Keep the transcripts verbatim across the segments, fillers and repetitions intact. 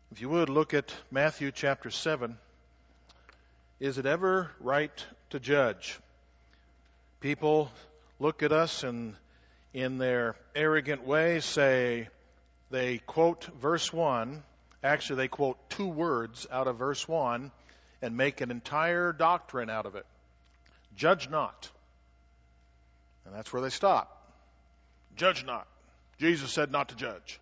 If you would, look at Matthew chapter seven. Is it ever right to judge? People look at us and in their arrogant way say, they quote verse one, actually they quote two words out of verse one and make an entire doctrine out of it. Judge not. And that's where they stop. Judge not. Jesus said not to judge.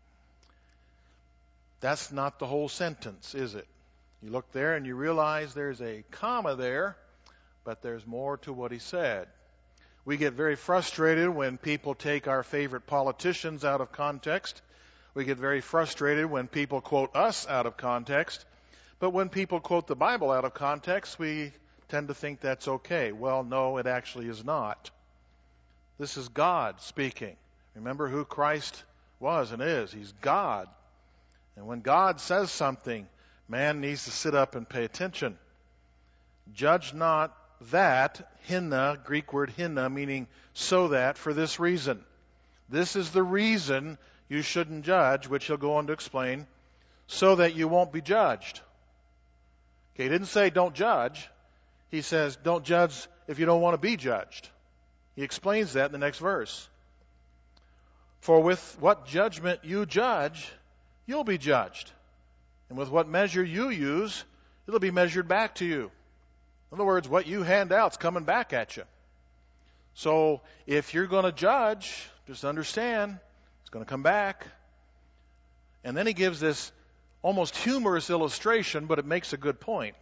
That's not the whole sentence, is it? You look there and you realize there's a comma there, but there's more to what he said. We get very frustrated when people take our favorite politicians out of context. We get very frustrated when people quote us out of context. But when people quote the Bible out of context, we tend to think that's okay. Well, no, it actually is not. This is God speaking. Remember who Christ was and is. He's God. And when God says something, man needs to sit up and pay attention. Judge not that, hinna, Greek word hinna, meaning so that, for this reason. This is the reason you shouldn't judge, which he'll go on to explain, so that you won't be judged. Okay, he didn't say don't judge. He says don't judge if you don't want to be judged. He explains that in the next verse. For with what judgment you judge, you'll be judged. And with what measure you use, it'll be measured back to you. In other words, what you hand out's coming back at you. So if you're going to judge, just understand it's going to come back. And then he gives this almost humorous illustration, but it makes a good point.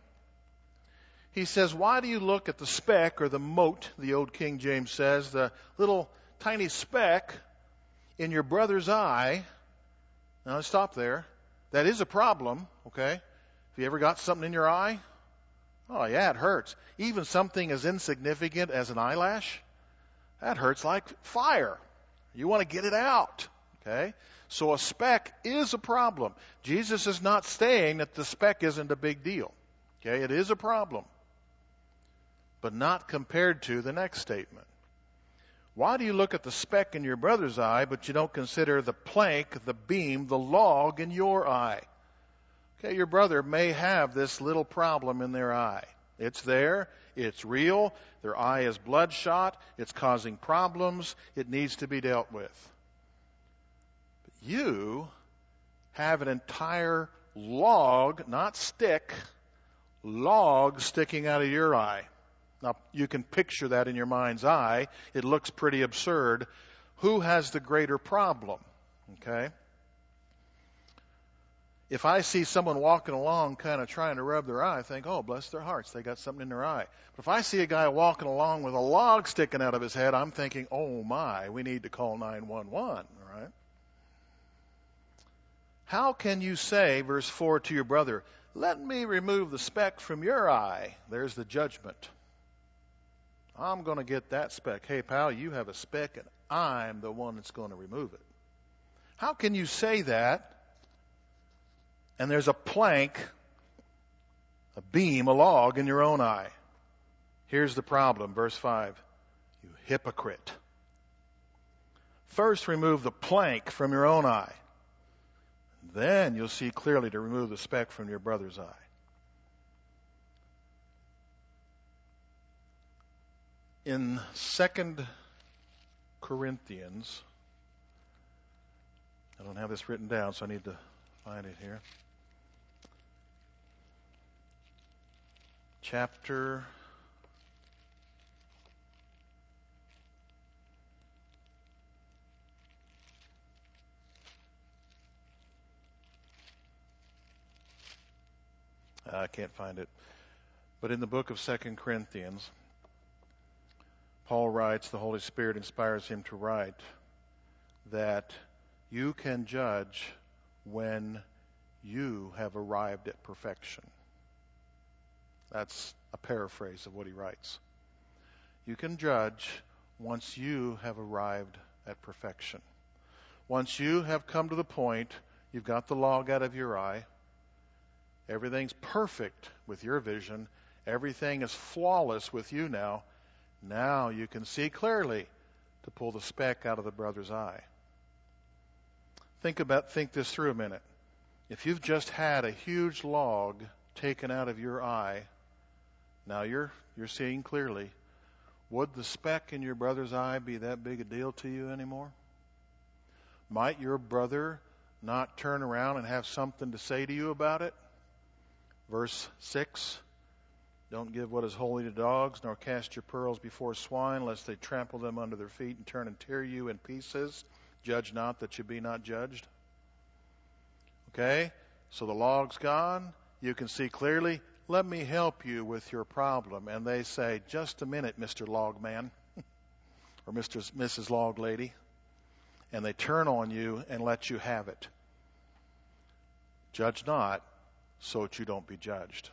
He says, why do you look at the speck or the mote, the old King James says, the little tiny speck in your brother's eye? Now, let's stop there. That is a problem, okay? Have you ever got something in your eye? Oh, yeah, it hurts. Even something as insignificant as an eyelash, that hurts like fire. You want to get it out, okay? So a speck is a problem. Jesus is not saying that the speck isn't a big deal, okay? It is a problem, but not compared to the next statement. Why do you look at the speck in your brother's eye, but you don't consider the plank, the beam, the log in your eye? Okay, your brother may have this little problem in their eye. It's there. It's real. Their eye is bloodshot. It's causing problems. It needs to be dealt with. But you have an entire log, not stick, log sticking out of your eye. Now, you can picture that in your mind's eye. It looks pretty absurd. Who has the greater problem? Okay? If I see someone walking along kind of trying to rub their eye, I think, oh, bless their hearts, they got something in their eye. But if I see a guy walking along with a log sticking out of his head, I'm thinking, oh, my, we need to call nine one one, all right? How can you say, verse four, to your brother, let me remove the speck from your eye? There's the judgment. I'm going to get that speck. Hey, pal, you have a speck, and I'm the one that's going to remove it. How can you say that? And there's a plank, a beam, a log in your own eye. Here's the problem, verse five. You hypocrite. First, remove the plank from your own eye. Then you'll see clearly to remove the speck from your brother's eye. In Second Corinthians, I don't have this written down, so I need to find it here. Chapter I can't find it. But in the book of Second Corinthians, Paul writes, the Holy Spirit inspires him to write, that you can judge when you have arrived at perfection. That's a paraphrase of what he writes. You can judge once you have arrived at perfection. Once you have come to the point, you've got the log out of your eye, everything's perfect with your vision, everything is flawless with you now, now you can see clearly to pull the speck out of the brother's eye. Think about, think this through a minute. If you've just had a huge log taken out of your eye, now you're you're seeing clearly, would the speck in your brother's eye be that big a deal to you anymore? Might your brother not turn around and have something to say to you about it? Verse six, don't give what is holy to dogs, nor cast your pearls before swine, lest they trample them under their feet and turn and tear you in pieces. Judge not that you be not judged. Okay, so the log's gone. You can see clearly. Let me help you with your problem. And they say, just a minute, Mister Log Man, or Mister Missus Log Lady. And they turn on you and let you have it. Judge not, so that you don't be judged.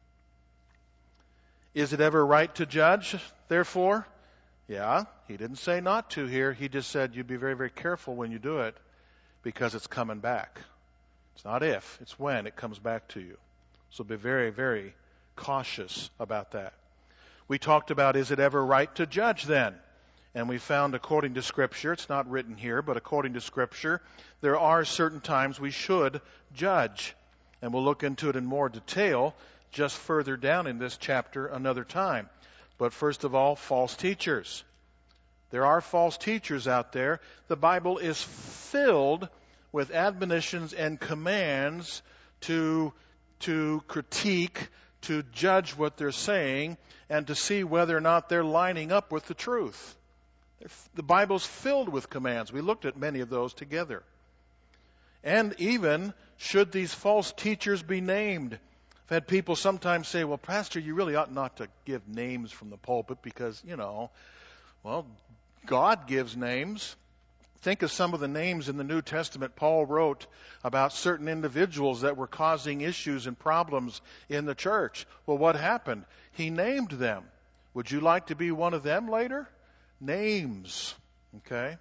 Is it ever right to judge, therefore? Yeah, he didn't say not to here. He just said you be very, very careful when you do it, because it's coming back. It's not if, it's when it comes back to you. So be very, very cautious about that. We talked about, is it ever right to judge then? And we found, according to Scripture, it's not written here, but according to Scripture, there are certain times we should judge. And we'll look into it in more detail just further down in this chapter another time. But first of all, false teachers. There are false teachers out there. The Bible is filled with admonitions and commands to, to critique, to judge what they're saying, and to see whether or not they're lining up with the truth. The Bible's filled with commands. We looked at many of those together. And even, should these false teachers be named? I've had people sometimes say, well, Pastor, you really ought not to give names from the pulpit because, you know, well, God gives names. Think of some of the names in the New Testament Paul wrote about certain individuals that were causing issues and problems in the church. Well, what happened? He named them. Would you like to be one of them later? Names. Okay?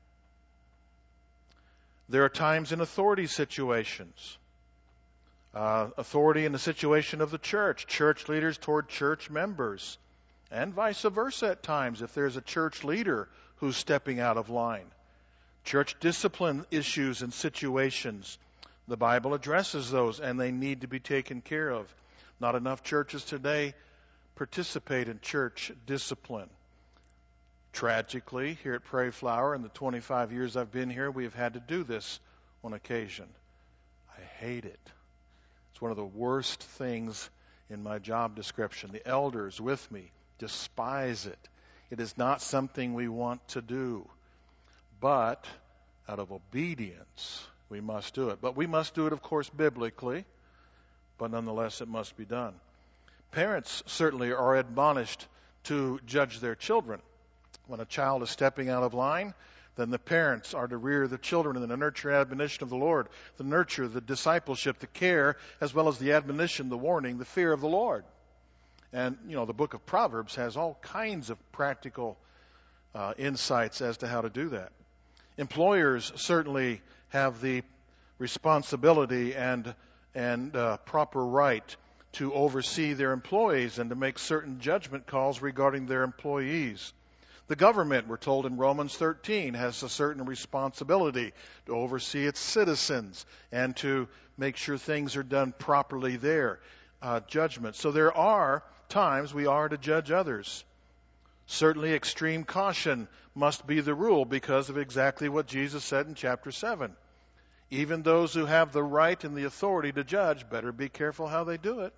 There are times in authority situations. Uh, authority in the situation of the church. Church leaders toward church members. And vice versa at times if there's a church leader who's stepping out of line. Church discipline issues and situations. The Bible addresses those and they need to be taken care of. Not enough churches today participate in church discipline. Tragically, here at Prairie Flower, in the twenty-five years I've been here, we have had to do this on occasion. I hate it. It's one of the worst things in my job description. The elders with me despise it. It is not something we want to do. But out of obedience, we must do it. But we must do it, of course, biblically. But nonetheless, it must be done. Parents certainly are admonished to judge their children. When a child is stepping out of line, then the parents are to rear the children in the nurture and admonition of the Lord. The nurture, the discipleship, the care, as well as the admonition, the warning, the fear of the Lord. And, you know, the book of Proverbs has all kinds of practical uh, insights as to how to do that. Employers certainly have the responsibility and, and uh, proper right to oversee their employees and to make certain judgment calls regarding their employees. The government, we're told in Romans thirteen, has a certain responsibility to oversee its citizens and to make sure things are done properly there. Uh, judgment. So there are times we are to judge others. Certainly extreme caution must be the rule because of exactly what Jesus said in chapter seven. Even those who have the right and the authority to judge better be careful how they do it.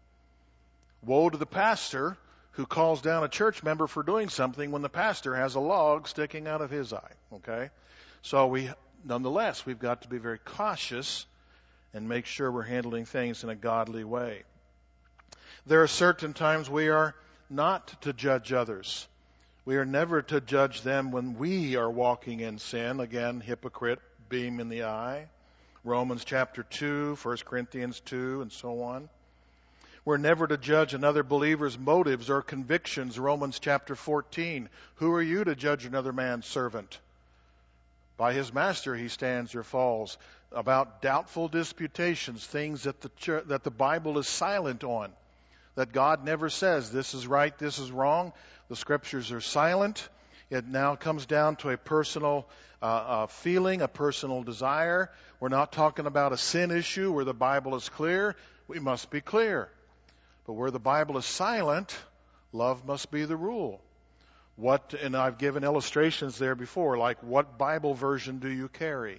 Woe to the pastor who calls down a church member for doing something when the pastor has a log sticking out of his eye. Okay? So we, nonetheless, we've got to be very cautious and make sure we're handling things in a godly way. There are certain times we are not to judge others. We are never to judge them when we are walking in sin. Again, hypocrite, beam in the eye. Romans chapter two, First Corinthians two, and so on. We're never to judge another believer's motives or convictions. Romans chapter fourteen. Who are you to judge another man's servant? By his master he stands or falls. About doubtful disputations, things that the church, that the Bible is silent on. That God never says this is right, this is wrong. The Scriptures are silent. It now comes down to a personal uh, uh, feeling, a personal desire. We're not talking about a sin issue where the Bible is clear. We must be clear. But where the Bible is silent, love must be the rule. What, and I've given illustrations there before, like what Bible version do you carry?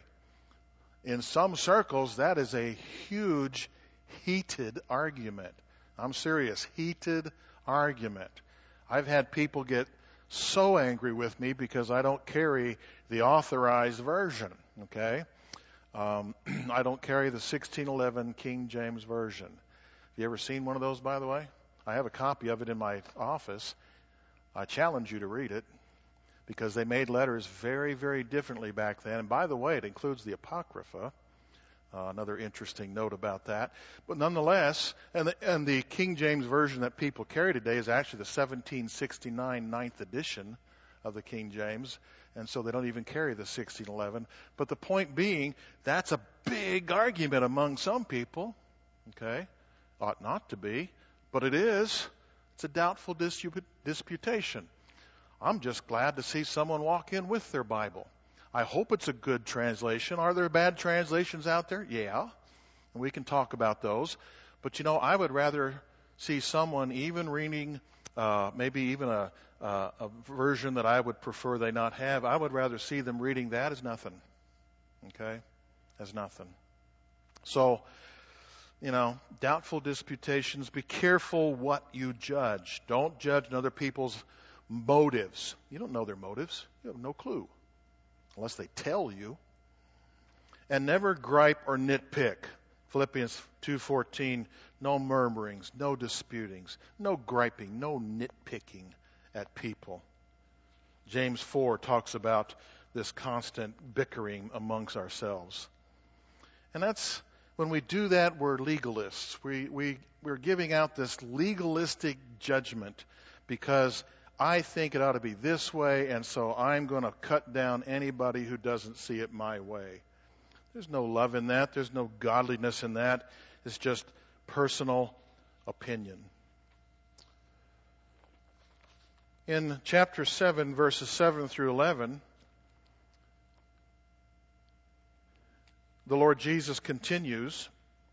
In some circles, that is a huge, heated argument. I'm serious, heated argument. I've had people get so angry with me because I don't carry the authorized version, okay? Um, I don't carry the sixteen eleven King James Version. You ever seen one of those, by the way? I have a copy of it in my office. I challenge you to read it because they made letters very, very differently back then. And by the way, it includes the Apocrypha. Uh, another interesting note about that. But nonetheless, and the, and the King James Version that people carry today is actually the seventeen sixty-nine ninth edition of the King James. And so they don't even carry the sixteen eleven. But the point being, that's a big argument among some people. Okay? Ought not to be, but it is. It's a doubtful dispu- disputation. I'm just glad to see someone walk in with their Bible. I hope it's a good translation. Are there bad translations out there? Yeah. And we can talk about those. But you know, I would rather see someone even reading uh, maybe even a, uh, a version that I would prefer they not have. I would rather see them reading that as nothing. Okay? As nothing. So, you know, doubtful disputations. Be careful what you judge. Don't judge other people's motives. You don't know their motives. You have no clue. Unless they tell you. And never gripe or nitpick. Philippians two fourteen, no murmurings, no disputings, no griping, no nitpicking at people. James four talks about this constant bickering amongst ourselves. And that's, when we do that, we're legalists. We, we, we're giving out this legalistic judgment because I think it ought to be this way, and so I'm going to cut down anybody who doesn't see it my way. There's no love in that. There's no godliness in that. It's just personal opinion. In chapter seven, verses seven through eleven, the Lord Jesus continues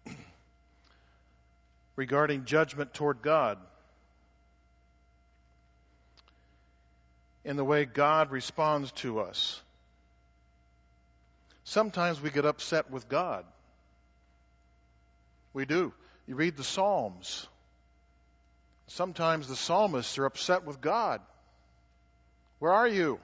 regarding judgment toward God. In the way God responds to us. Sometimes we get upset with God. We do. You read the Psalms. Sometimes the psalmists are upset with God. Where are you?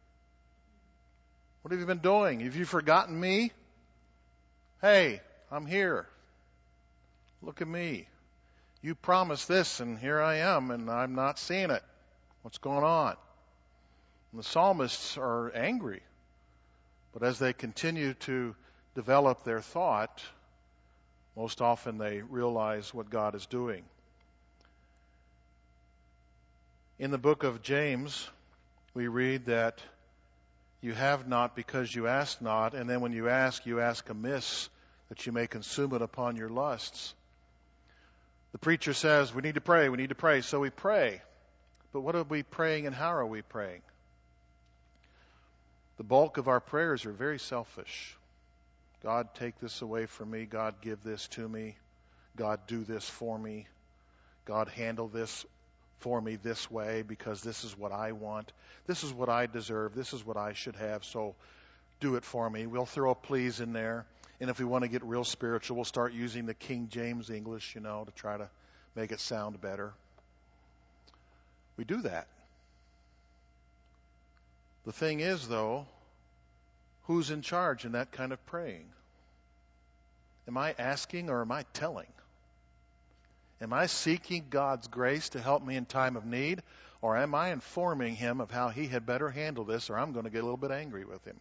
What have you been doing? Have you forgotten me? Hey, I'm here. Look at me. You promised this, and here I am, and I'm not seeing it. What's going on? And the psalmists are angry. But as they continue to develop their thought, most often they realize what God is doing. In the book of James, we read that you have not because you ask not, and then when you ask, you ask amiss, that you may consume it upon your lusts. The preacher says, we need to pray, we need to pray, so we pray. But what are we praying and how are we praying? The bulk of our prayers are very selfish. God, take this away from me. God, give this to me. God, do this for me. God, handle this for me this way because this is what I want. This is what I deserve. This is what I should have, so do it for me. We'll throw a please in there. And if we want to get real spiritual, we'll start using the King James English, you know, to try to make it sound better. We do that. The thing is, though, who's in charge in that kind of praying? Am I asking or am I telling? Am I seeking God's grace to help me in time of need? Or am I informing him of how he had better handle this, or I'm going to get a little bit angry with him?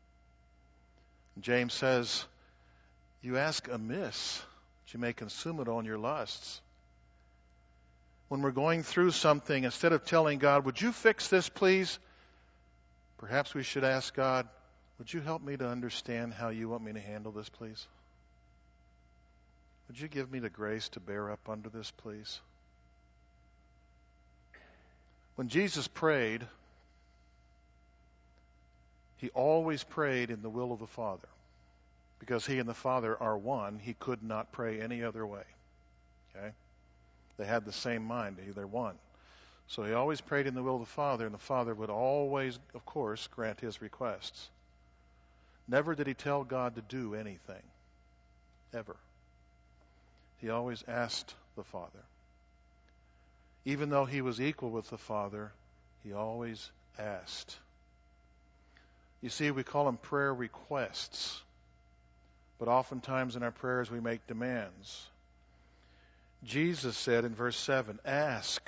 James says, you ask amiss, that you may consume it on your lusts. When we're going through something, instead of telling God, would you fix this, please? Perhaps we should ask God, would you help me to understand how you want me to handle this, please? Would you give me the grace to bear up under this, please? When Jesus prayed, He always prayed in the will of the Father. Because he and the Father are one, he could not pray any other way. Okay? They had the same mind. They're one. So he always prayed in the will of the Father, and the Father would always, of course, grant his requests. Never did he tell God to do anything. Ever. He always asked the Father. Even though he was equal with the Father, he always asked. You see, we call them prayer requests. But oftentimes in our prayers we make demands. Jesus said in verse seven, ask.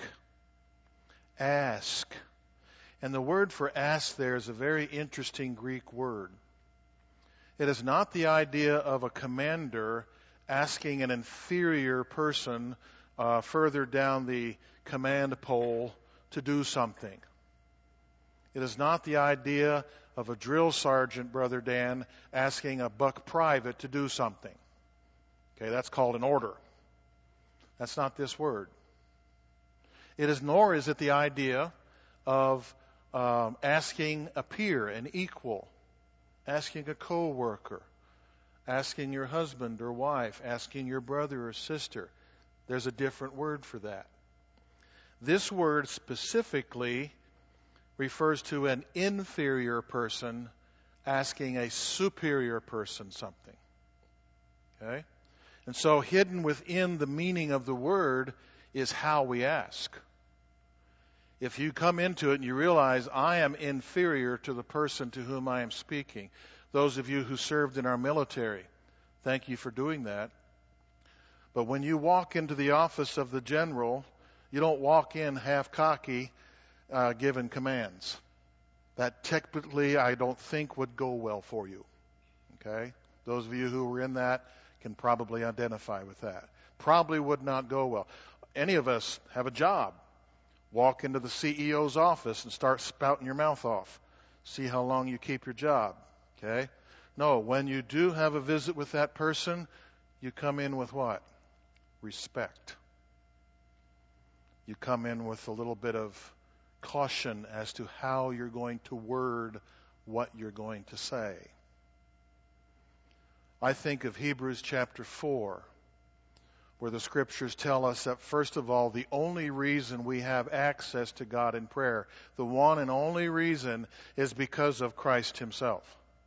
Ask. And the word for ask there is a very interesting Greek word. It is not the idea of a commander asking an inferior person uh, further down the command pole to do something. It is not the idea of a drill sergeant, Brother Dan, asking a buck private to do something. Okay, that's called an order. That's not this word. It is, nor is it the idea of um, asking a peer, an equal, asking a co-worker, asking your husband or wife, asking your brother or sister. There's a different word for that. This word specifically refers to an inferior person asking a superior person something. Okay? And so hidden within the meaning of the word is how we ask. If you come into it and you realize I am inferior to the person to whom I am speaking, those of you who served in our military, thank you for doing that. But when you walk into the office of the general, you don't walk in half cocky, uh, giving commands. That technically I don't think would go well for you. Okay? Those of you who were in that can probably identify with that. Probably would not go well. Any of us have a job. Walk into the C E O's office and start spouting your mouth off. See how long you keep your job. Okay? No, when you do have a visit with that person, you come in with what? Respect. You come in with a little bit of caution as to how you're going to word what you're going to say. I think of Hebrews chapter four, where the scriptures tell us that, first of all, the only reason we have access to God in prayer, the one and only reason, is because of Christ himself.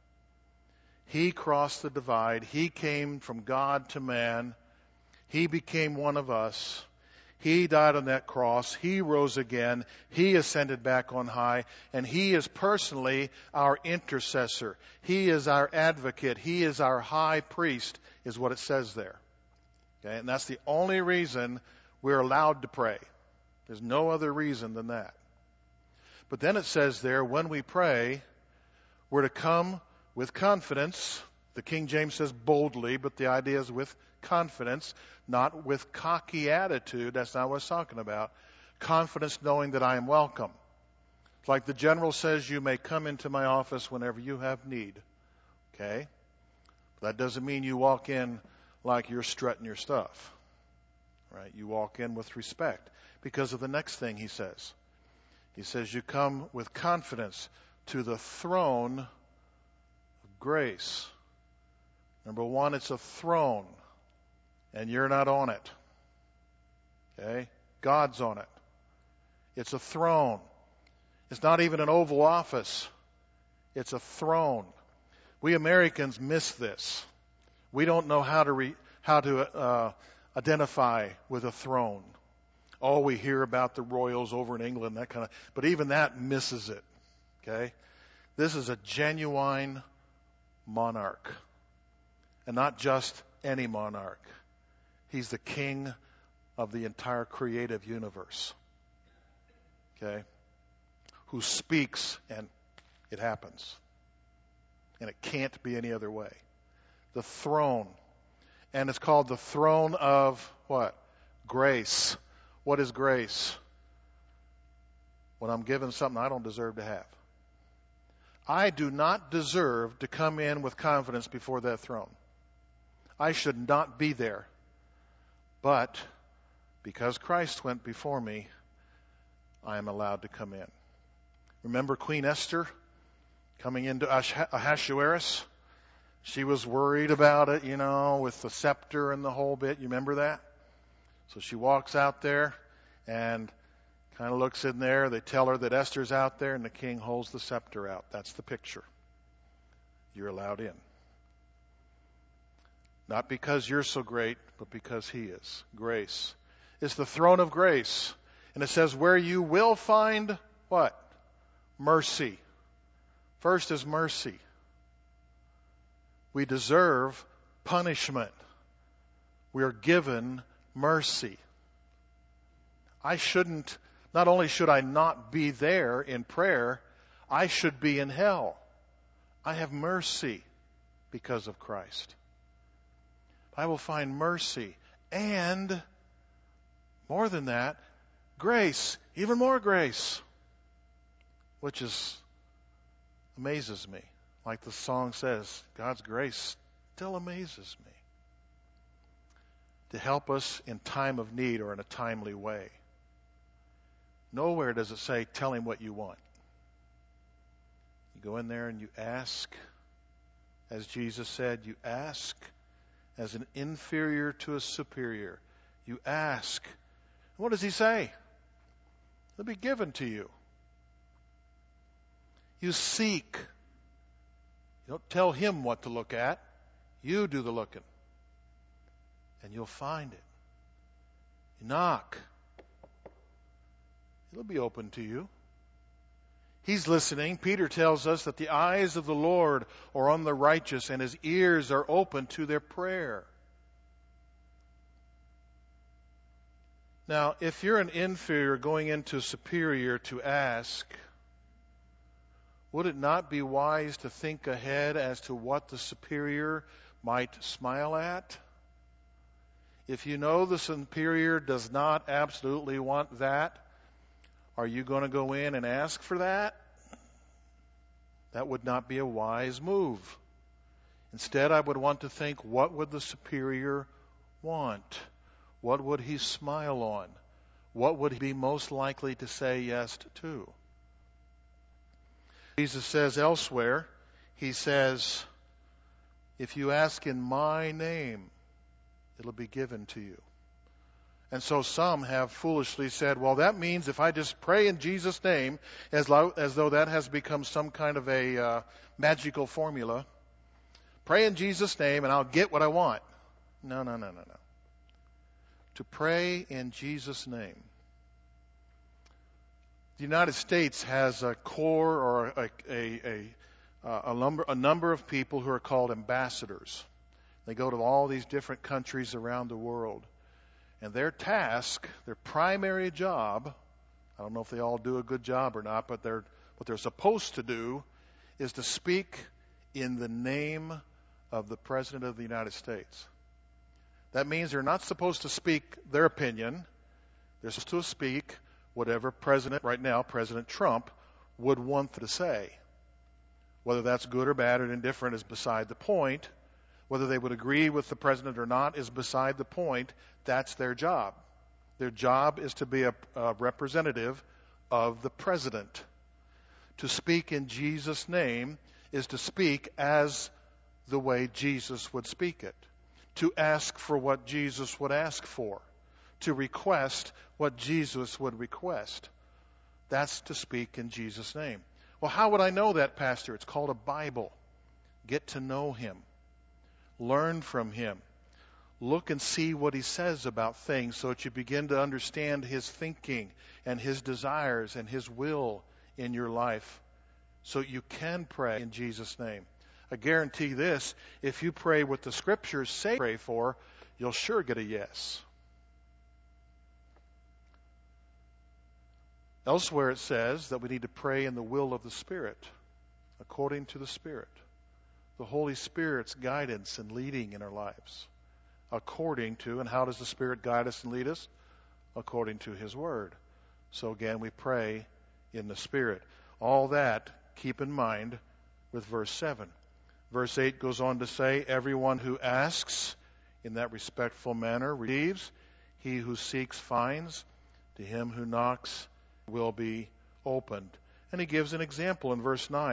He crossed the divide. He came from God to man. He became one of us. He died on that cross. He rose again. He ascended back on high. And he is personally our intercessor. He is our advocate. He is our high priest, is what it says there. Okay? And that's the only reason we're allowed to pray. There's no other reason than that. But then it says there, when we pray, we're to come with confidence. The King James says boldly, but the idea is with confidence, not with cocky attitude. That's not what it's talking about. Confidence knowing that I am welcome. It's like the general says, you may come into my office whenever you have need. Okay? That doesn't mean you walk in like you're strutting your stuff. Right? You walk in with respect because of the next thing he says. He says you come with confidence to the throne of grace. Number one, it's a throne, and you're not on it. Okay? God's on it. It's a throne. It's not even an Oval Office. It's a throne. We Americans miss this. We don't know how to re, how to uh, identify with a throne. Oh, we hear about the royals over in England, that kind of, but even that misses it. Okay? This is a genuine monarch. And not just any monarch. He's the king of the entire creative universe. Okay? Who speaks and it happens. And it can't be any other way. The throne. And it's called the throne of what? Grace. What is grace? When I'm given something I don't deserve to have. I do not deserve to come in with confidence before that throne. I should not be there. But because Christ went before me, I am allowed to come in. Remember Queen Esther? coming into Ahasuerus. She was worried about it, you know, with the scepter and the whole bit. You remember that? So she walks out there and kind of looks in there. They tell her that Esther's out there, and the king holds the scepter out. That's the picture. You're allowed in. Not because you're so great, but because he is. Grace. It's the throne of grace. And it says where you will find what? Mercy. First is mercy. We deserve punishment. We are given mercy. I shouldn't, not only should I not be there in prayer, I should be in hell. I have mercy because of Christ. I will find mercy and, more than that, grace, even more grace, which is amazes me. Like the song says, God's grace still amazes me. To help us in time of need or in a timely way. Nowhere does it say, tell him what you want. You go in there and you ask, as Jesus said, you ask as an inferior to a superior. You ask. What does he say? It'll be given to you. You seek. You don't tell him what to look at. You do the looking. And you'll find it. You knock. It'll be open to you. He's listening. Peter tells us that the eyes of the Lord are on the righteous and his ears are open to their prayer. Now, if you're an inferior going into superior to ask, would it not be wise to think ahead as to what the superior might smile at? If you know the superior does not absolutely want that, are you going to go in and ask for that? That would not be a wise move. Instead, I would want to think, what would the superior want? What would he smile on? What would he be most likely to say yes to? Jesus says elsewhere, he says, if you ask in my name, it'll be given to you. And so some have foolishly said, well, that means if I just pray in Jesus' name, as, lo- as though that has become some kind of a uh, magical formula. Pray in Jesus' name and I'll get what I want. No, no, no, no, no. To pray in Jesus' name. The United States has a core or a, a, a, a, number, a number of people who are called ambassadors. They go to all these different countries around the world. And their task, their primary job, I don't know if they all do a good job or not, but they're, what they're supposed to do is to speak in the name of the President of the United States. That means they're not supposed to speak their opinion. They're supposed to speak whatever President, right now, President Trump, would want to say. Whether that's good or bad or indifferent is beside the point. Whether they would agree with the president or not is beside the point. That's their job. Their job is to be a, a representative of the president. To speak in Jesus' name is to speak as the way Jesus would speak it. To ask for what Jesus would ask for. To request what Jesus would request. That's to speak in Jesus' name. Well, how would I know that, Pastor? It's called a Bible. Get to know him. Learn from him. Look and see what he says about things so that you begin to understand his thinking and his desires and his will in your life so you can pray in Jesus' name. I guarantee this, if you pray what the scriptures say pray for, you'll sure get a yes. Elsewhere it says that we need to pray in the will of the Spirit, according to the Spirit. The Holy Spirit's guidance and leading in our lives. According to, and how does the Spirit guide us and lead us? According to his word. So again, we pray in the Spirit. All that, keep in mind with verse seven. Verse eight goes on to say, everyone who asks in that respectful manner receives. He who seeks finds. To him who knocks will be opened. And he gives an example in verse nine.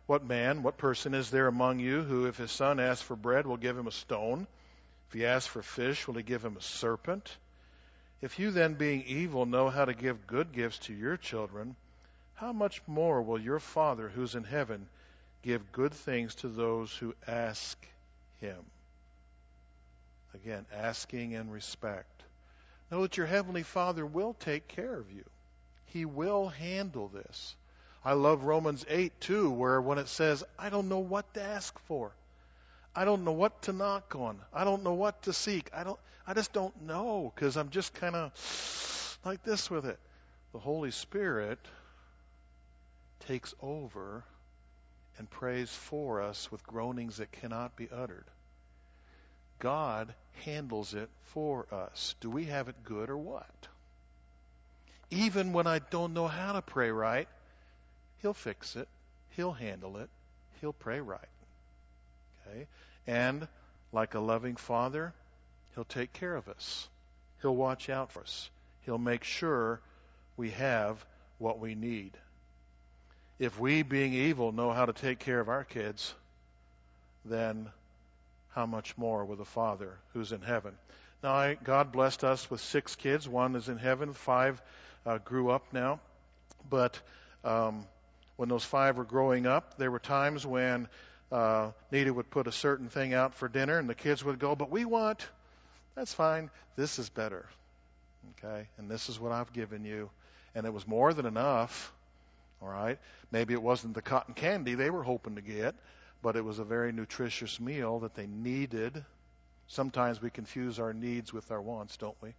What man, what person is there among you who, if his son asks for bread, will give him a stone? If he asks for fish, will he give him a serpent? If you then, being evil, know how to give good gifts to your children, how much more will your Father who's in heaven give good things to those who ask him? Again, asking in respect. Know that your Heavenly Father will take care of you. He will handle this. I love Romans eight too, where when it says, I don't know what to ask for. I don't know what to knock on. I don't know what to seek. I don't I just don't know because I'm just kind of like this with it. The Holy Spirit takes over and prays for us with groanings that cannot be uttered. God handles it for us. Do we have it good or what? Even when I don't know how to pray right, He'll fix it. He'll handle it. He'll pray right. Okay? And like a loving Father, He'll take care of us. He'll watch out for us. He'll make sure we have what we need. If we, being evil, know how to take care of our kids, then how much more will the Father who's in heaven? Now, I, God blessed us with six kids. One is in heaven. Five uh, grew up now. But um, when those five were growing up, there were times when uh, Nita would put a certain thing out for dinner, and the kids would go, but we want, that's fine, this is better. Okay? And this is what I've given you. And it was more than enough. All right? Maybe it wasn't the cotton candy they were hoping to get, but it was a very nutritious meal that they needed. Sometimes we confuse our needs with our wants, don't we?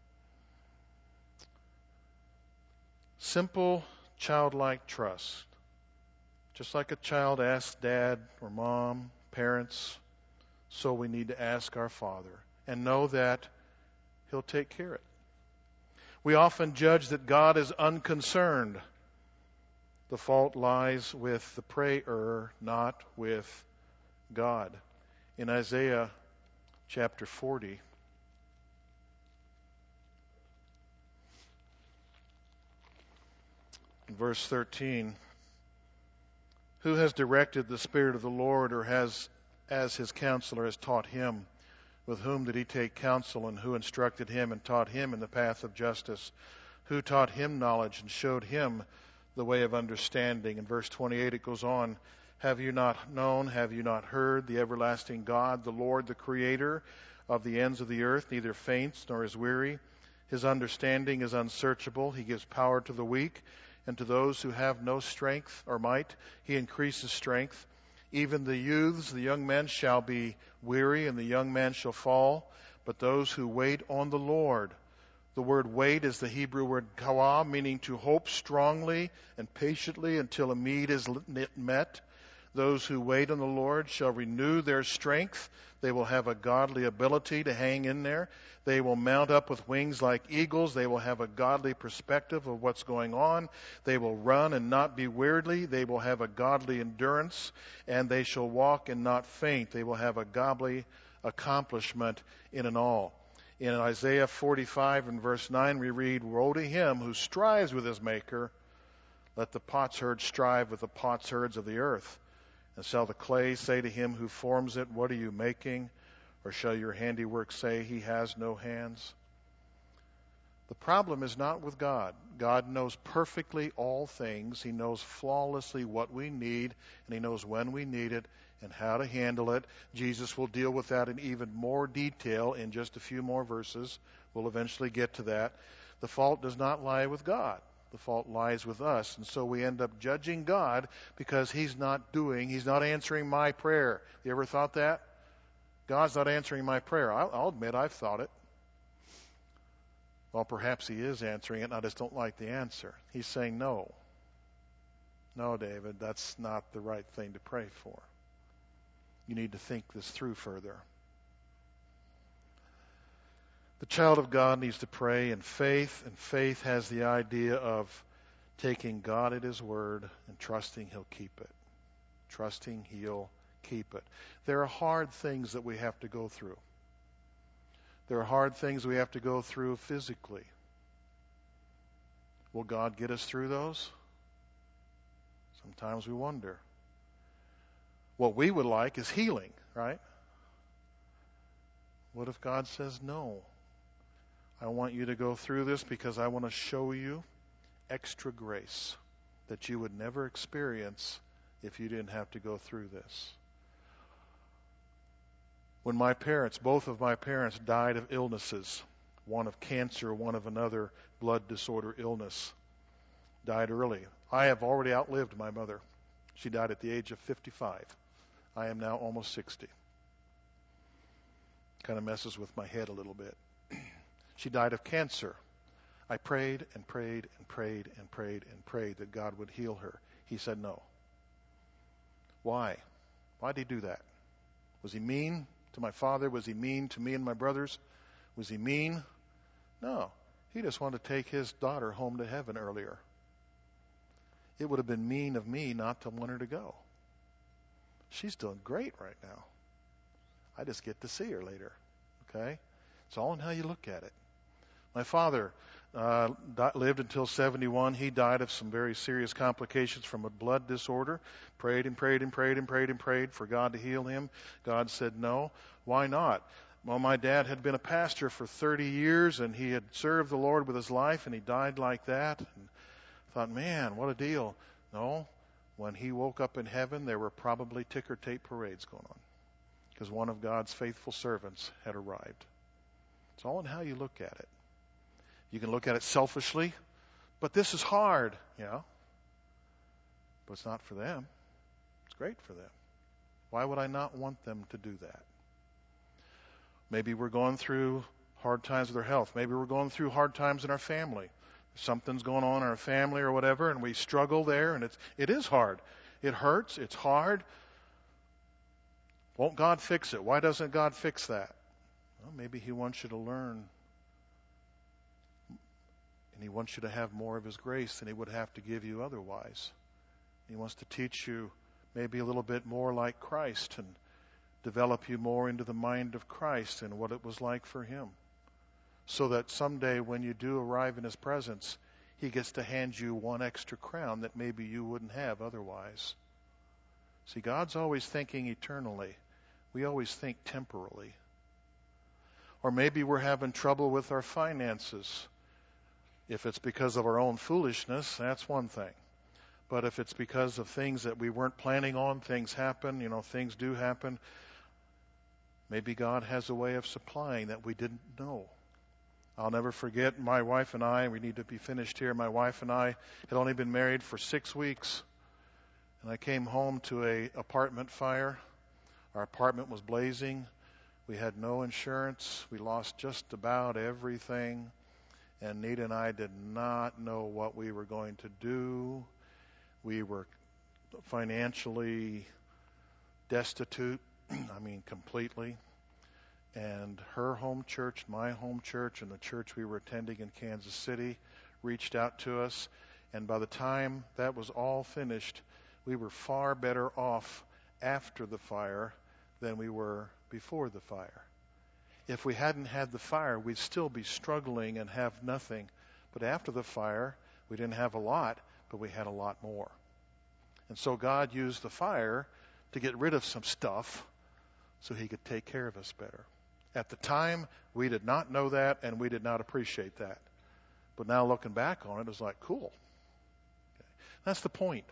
Simple, childlike trust. Just like a child asks dad or mom, parents, so we need to ask our Father and know that He'll take care of it. We often judge that God is unconcerned. The fault lies with the prayer, not with God. In Isaiah chapter forty, verse thirteen, who has directed the Spirit of the Lord, or has, as his counselor, has taught him? With whom did he take counsel, and who instructed him and taught him in the path of justice? Who taught him knowledge and showed him the way of understanding? In verse twenty-eight it goes on, have you not known, have you not heard, the everlasting God, the Lord, the Creator of the ends of the earth, neither faints nor is weary. His understanding is unsearchable. He gives power to the weak, and to those who have no strength or might, He increases strength. Even the youths, the young men, shall be weary, and the young men shall fall. But those who wait on the Lord, the word wait is the Hebrew word kawah, meaning to hope strongly and patiently until a need is met. Those who wait on the Lord shall renew their strength. They will have a godly ability to hang in there. They will mount up with wings like eagles. They will have a godly perspective of what's going on. They will run and not be weary. They will have a godly endurance, and they shall walk and not faint. They will have a godly accomplishment in it all. In Isaiah forty-five and verse nine we read, woe to him who strives with his maker. Let the potsherd strive with the potsherds of the earth. And shall the clay say to him who forms it, what are you making? Or shall your handiwork say, he has no hands? The problem is not with God. God knows perfectly all things. He knows flawlessly what we need, and He knows when we need it and how to handle it. Jesus will deal with that in even more detail in just a few more verses. We'll eventually get to that. The fault does not lie with God. The fault lies with us. And so we end up judging God because He's not doing, He's not answering my prayer. You ever thought that? God's not answering my prayer. I'll, I'll admit I've thought it. Well, perhaps He is answering it, and I just don't like the answer. He's saying, no. No, David, that's not the right thing to pray for. You need to think this through further. The child of God needs to pray in faith, and faith has the idea of taking God at His word and trusting He'll keep it. Trusting He'll keep it. There are hard things that we have to go through. There are hard things we have to go through physically. Will God get us through those? Sometimes we wonder. What we would like is healing, right? What if God says, no, I want you to go through this because I want to show you extra grace that you would never experience if you didn't have to go through this. When my parents, both of my parents died of illnesses, one of cancer, one of another blood disorder illness, died early. I have already outlived my mother. She died at the age of fifty-five. I am now almost sixty. Kind of messes with my head a little bit. She died of cancer. I prayed and prayed and prayed and prayed and prayed that God would heal her. He said no. Why? Why did he do that? Was he mean to my father? Was he mean to me and my brothers? Was he mean? No. He just wanted to take his daughter home to heaven earlier. It would have been mean of me not to want her to go. She's doing great right now. I just get to see her later. Okay? It's all in how you look at it. My father uh, di- lived until seventy-one. He died of some very serious complications from a blood disorder. Prayed and prayed and prayed and prayed and prayed for God to heal him. God said no. Why not? Well, my dad had been a pastor for thirty years, and he had served the Lord with his life, and he died like that. And thought, man, what a deal. No, when he woke up in heaven, there were probably ticker tape parades going on because one of God's faithful servants had arrived. It's all in how you look at it. You can look at it selfishly, but this is hard, yeah. But it's not for them. It's great for them. Why would I not want them to do that? Maybe we're going through hard times with our health. Maybe we're going through hard times in our family. Something's going on in our family or whatever, and we struggle there, and it's it is hard. It hurts. It's hard. Won't God fix it? Why doesn't God fix that? Well, maybe he wants you to learn, and he wants you to have more of his grace than he would have to give you otherwise. He wants to teach you maybe a little bit more like Christ and develop you more into the mind of Christ and what it was like for him. So that someday when you do arrive in his presence, he gets to hand you one extra crown that maybe you wouldn't have otherwise. See, God's always thinking eternally. We always think temporally. Or maybe we're having trouble with our finances. If it's because of our own foolishness, that's one thing. But if it's because of things that we weren't planning on, things happen, you know, things do happen. Maybe God has a way of supplying that we didn't know. I'll never forget my wife and I, we need to be finished here, my wife and I had only been married for six weeks. And I came home to a apartment fire. Our apartment was blazing. We had no insurance. We lost just about everything. And Nita and I did not know what we were going to do. We were financially destitute, I mean completely. And her home church, my home church, and the church we were attending in Kansas City reached out to us. And by the time that was all finished, we were far better off after the fire than we were before the fire. If we hadn't had the fire, we'd still be struggling and have nothing. But after the fire, we didn't have a lot, but we had a lot more. And so God used the fire to get rid of some stuff so he could take care of us better. At the time, we did not know that, and we did not appreciate that. But now looking back on it, it's like, cool. Okay. That's the point.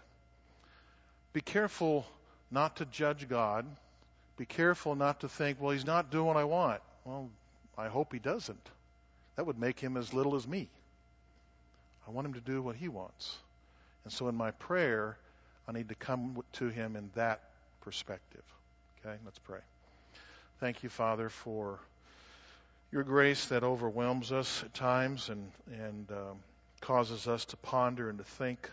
Be careful not to judge God. Be careful not to think, well, he's not doing what I want. Well, I hope he doesn't. That would make him as little as me. I want him to do what he wants. And so in my prayer, I need to come to him in that perspective. Okay, let's pray. Thank you, Father, for your grace that overwhelms us at times and, and um, causes us to ponder and to think.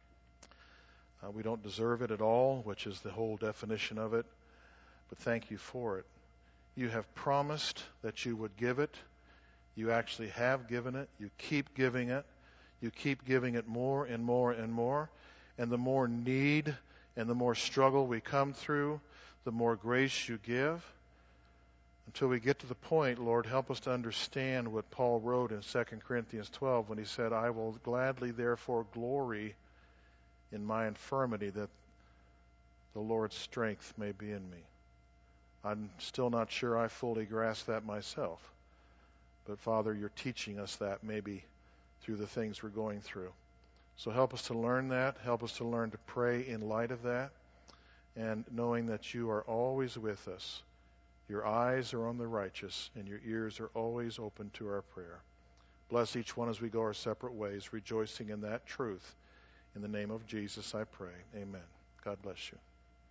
Uh, we don't deserve it at all, which is the whole definition of it. But thank you for it. You have promised that you would give it. You actually have given it. You keep giving it. You keep giving it more and more and more. And the more need and the more struggle we come through, the more grace you give. Until we get to the point, Lord, help us to understand what Paul wrote in Second Corinthians twelve when he said, I will gladly therefore glory in my infirmity, that the Lord's strength may be in me. I'm still not sure I fully grasp that myself. But Father, you're teaching us that maybe through the things we're going through. So help us to learn that. Help us to learn to pray in light of that. And knowing that you are always with us. Your eyes are on the righteous, and your ears are always open to our prayer. Bless each one as we go our separate ways, rejoicing in that truth. In the name of Jesus, I pray. Amen. God bless you.